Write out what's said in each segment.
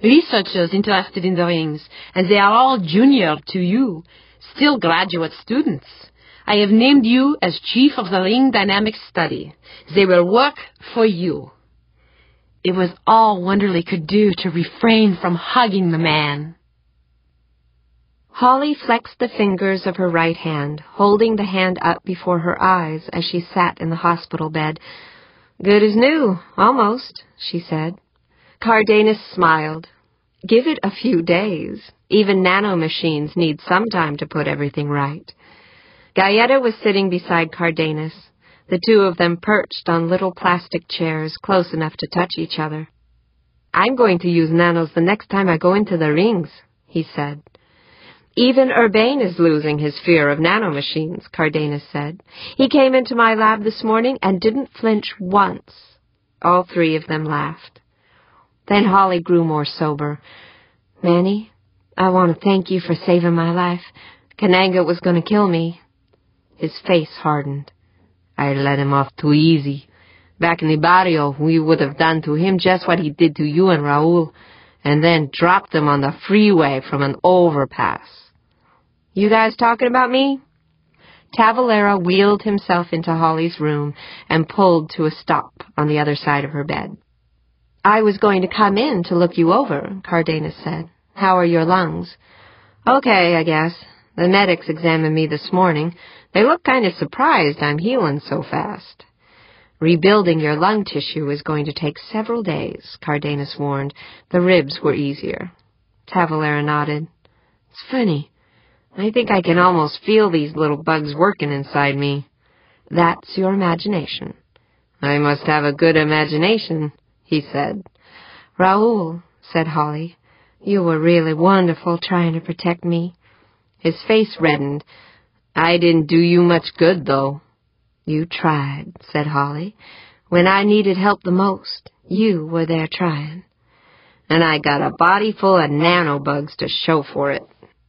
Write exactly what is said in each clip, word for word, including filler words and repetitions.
researchers interested in the rings, and they are all junior to you, still graduate students. I have named you as chief of the ring dynamics study. They will work for you. It was all Wonderly could do to refrain from hugging the man. Holly flexed the fingers of her right hand, holding the hand up before her eyes as she sat in the hospital bed. Good as new, almost, she said. Cardenas smiled. Give it a few days. Even nanomachines need some time to put everything right. Gaeta was sitting beside Cardenas, the two of them perched on little plastic chairs close enough to touch each other. I'm going to use nanos the next time I go into the rings, he said. Even Urbane is losing his fear of nanomachines, Cardenas said. He came into my lab this morning and didn't flinch once. All three of them laughed. Then Holly grew more sober. Manny, I want to thank you for saving my life. Kananga was going to kill me. His face hardened. I let him off too easy. Back in the barrio, we would have done to him just what he did to you and Raul, and then dropped him on the freeway from an overpass. You guys talking about me? Tavalera wheeled himself into Holly's room and pulled to a stop on the other side of her bed. I was going to come in to look you over, Cardenas said. How are your lungs? Okay, I guess. The medics examined me this morning. They look kind of surprised I'm healing so fast. Rebuilding your lung tissue is going to take several days, Cardenas warned. The ribs were easier. Tavalera nodded. It's funny. I think I can almost feel these little bugs working inside me. That's your imagination. I must have a good imagination, he said. Raul, said Holly, you were really wonderful trying to protect me. His face reddened. I didn't do you much good, though. You tried, said Holly. When I needed help the most, you were there trying. And I got a body full of nanobugs to show for it.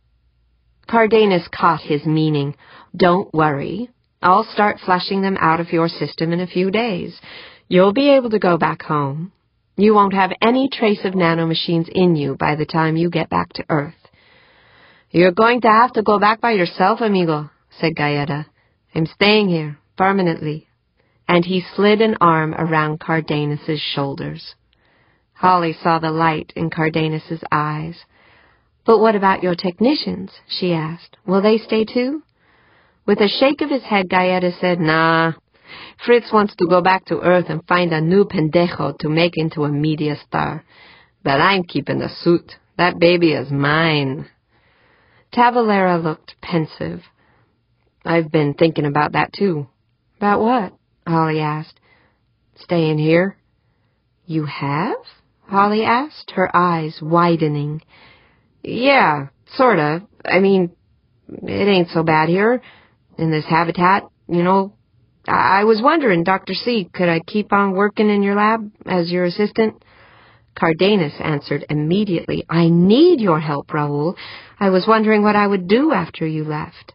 Cardenas caught his meaning. Don't worry. I'll start flushing them out of your system in a few days. You'll be able to go back home. You won't have any trace of nanomachines in you by the time you get back to Earth. You're going to have to go back by yourself, amigo, said Gaeta. I'm staying here, permanently. And he slid an arm around Cardenas's shoulders. Holly saw the light in Cardenas's eyes. But what about your technicians? She asked. Will they stay too? With a shake of his head, Gaeta said, Nah. Fritz wants to go back to Earth and find a new pendejo to make into a media star. But I'm keeping the suit. That baby is mine. Tavalera looked pensive. I've been thinking about that, too. About what? Holly asked. Staying here. You have? Holly asked, her eyes widening. Yeah, sorta. I mean, it ain't so bad here, in this habitat, you know. I, I was wondering, Doctor C, could I keep on working in your lab as your assistant? Cardenas answered immediately. I need your help, Raul. I was wondering what I would do after you left.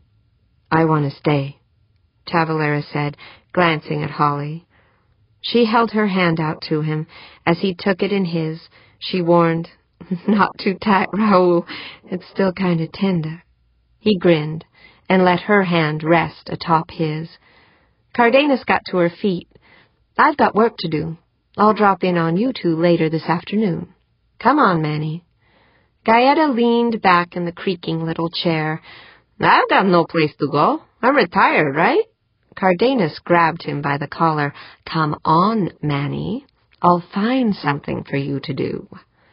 I want to stay, Tavalera said, glancing at Holly. She held her hand out to him. As he took it in his, she warned, Not too tight, Raul. It's still kind of tender. He grinned and let her hand rest atop his. Cardenas got to her feet. I've got work to do. I'll drop in on you two later this afternoon. Come on, Manny. Gaeta leaned back in the creaking little chair. I've got no place to go. I'm retired, right? Cardenas grabbed him by the collar. Come on, Manny. I'll find something for you to do.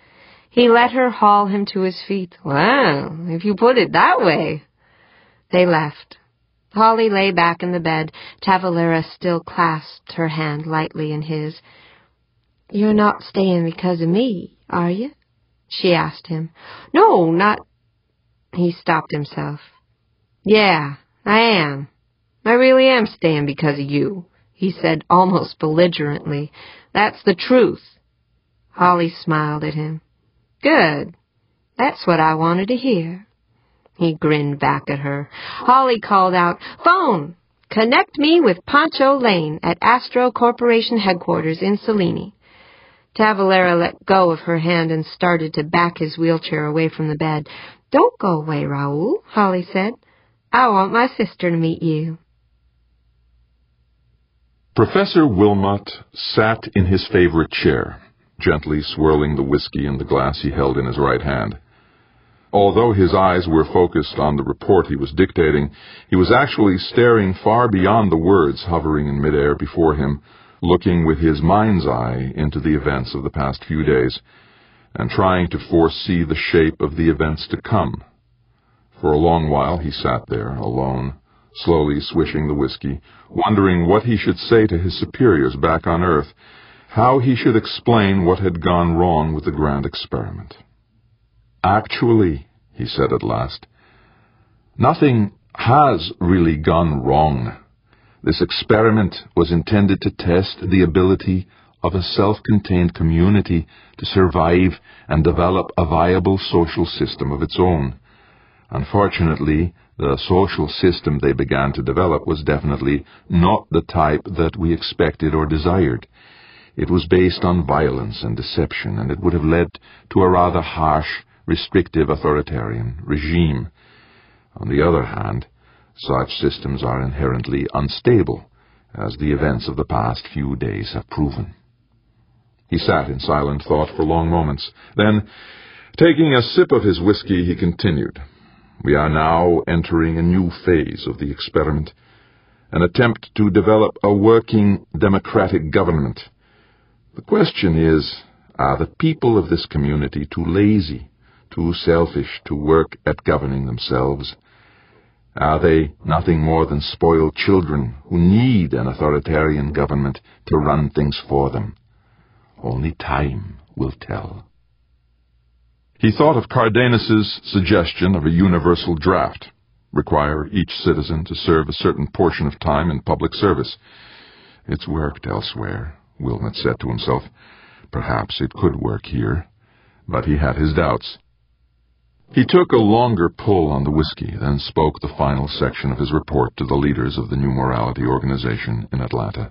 He let her haul him to his feet. Well, if you put it that way. They left. Holly lay back in the bed. Tavalera still clasped her hand lightly in his. You're not staying because of me, are you? She asked him. No, not... He stopped himself. Yeah, I am. I really am staying because of you, he said almost belligerently. That's the truth. Holly smiled at him. Good. That's what I wanted to hear. He grinned back at her. Holly called out, Phone! Connect me with Pancho Lane at Astro Corporation headquarters in Selene. Tavalera let go of her hand and started to back his wheelchair away from the bed. "Don't go away, Raoul," Holly said. "I want my sister to meet you." Professor Wilmot sat in his favorite chair, gently swirling the whiskey in the glass he held in his right hand. Although his eyes were focused on the report he was dictating, he was actually staring far beyond the words hovering in midair before him, looking with his mind's eye into the events of the past few days, and trying to foresee the shape of the events to come. For a long while he sat there, alone, slowly swishing the whiskey, wondering what he should say to his superiors back on Earth, how he should explain what had gone wrong with the grand experiment. "Actually," he said at last, "nothing has really gone wrong. This experiment was intended to test the ability of a self-contained community to survive and develop a viable social system of its own. Unfortunately, the social system they began to develop was definitely not the type that we expected or desired. It was based on violence and deception, and it would have led to a rather harsh, restrictive authoritarian regime. On the other hand, such systems are inherently unstable, as the events of the past few days have proven." He sat in silent thought for long moments. Then, taking a sip of his whiskey, he continued, "We are now entering a new phase of the experiment, an attempt to develop a working democratic government. The question is, are the people of this community too lazy, too selfish to work at governing themselves? Are they nothing more than spoiled children who need an authoritarian government to run things for them? Only time will tell." He thought of Cardenas's suggestion of a universal draft, require each citizen to serve a certain portion of time in public service. "It's worked elsewhere," Wilmot said to himself. Perhaps it could work here, but he had his doubts. He took a longer pull on the whiskey, then spoke the final section of his report to the leaders of the New Morality Organization in Atlanta.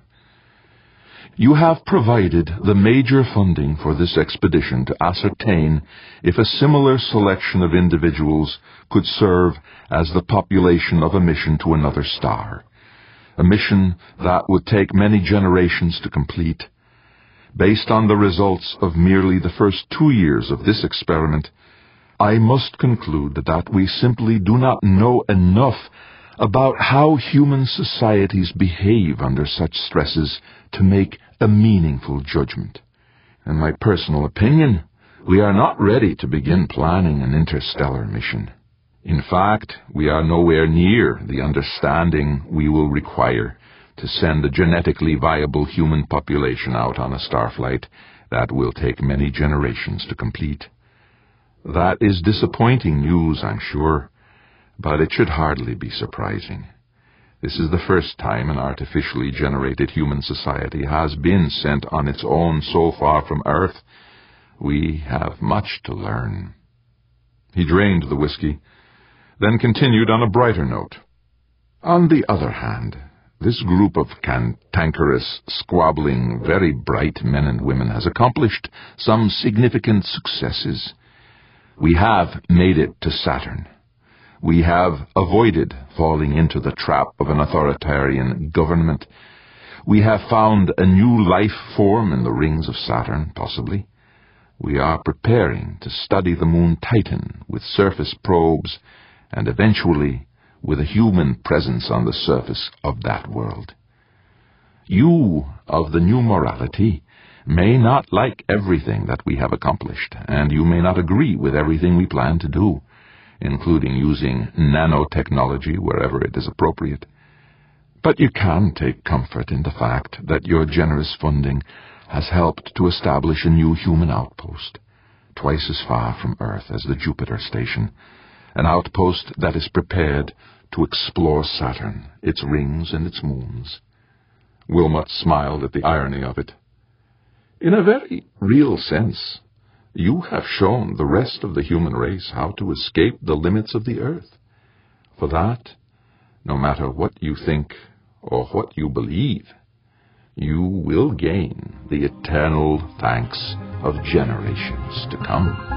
"You have provided the major funding for this expedition to ascertain if a similar selection of individuals could serve as the population of a mission to another star, a mission that would take many generations to complete. Based on the results of merely the first two years of this experiment, I must conclude that we simply do not know enough about how human societies behave under such stresses to make a meaningful judgment. In my personal opinion, we are not ready to begin planning an interstellar mission. In fact, we are nowhere near the understanding we will require to send a genetically viable human population out on a starflight that will take many generations to complete. That is disappointing news, I'm sure, but it should hardly be surprising. This is the first time an artificially generated human society has been sent on its own so far from Earth. We have much to learn." He drained the whiskey, then continued on a brighter note. "On the other hand, this group of cantankerous, squabbling, very bright men and women has accomplished some significant successes. We have made it to Saturn. We have avoided falling into the trap of an authoritarian government. We have found a new life form in the rings of Saturn, possibly. We are preparing to study the moon Titan with surface probes and eventually with a human presence on the surface of that world. You of the New Morality may not like everything that we have accomplished, and you may not agree with everything we plan to do, including using nanotechnology wherever it is appropriate. But you can take comfort in the fact that your generous funding has helped to establish a new human outpost, twice as far from Earth as the Jupiter station, an outpost that is prepared to explore Saturn, its rings and its moons." Wilmot smiled at the irony of it. "In a very real sense, you have shown the rest of the human race how to escape the limits of the Earth. For that, no matter what you think or what you believe, you will gain the eternal thanks of generations to come.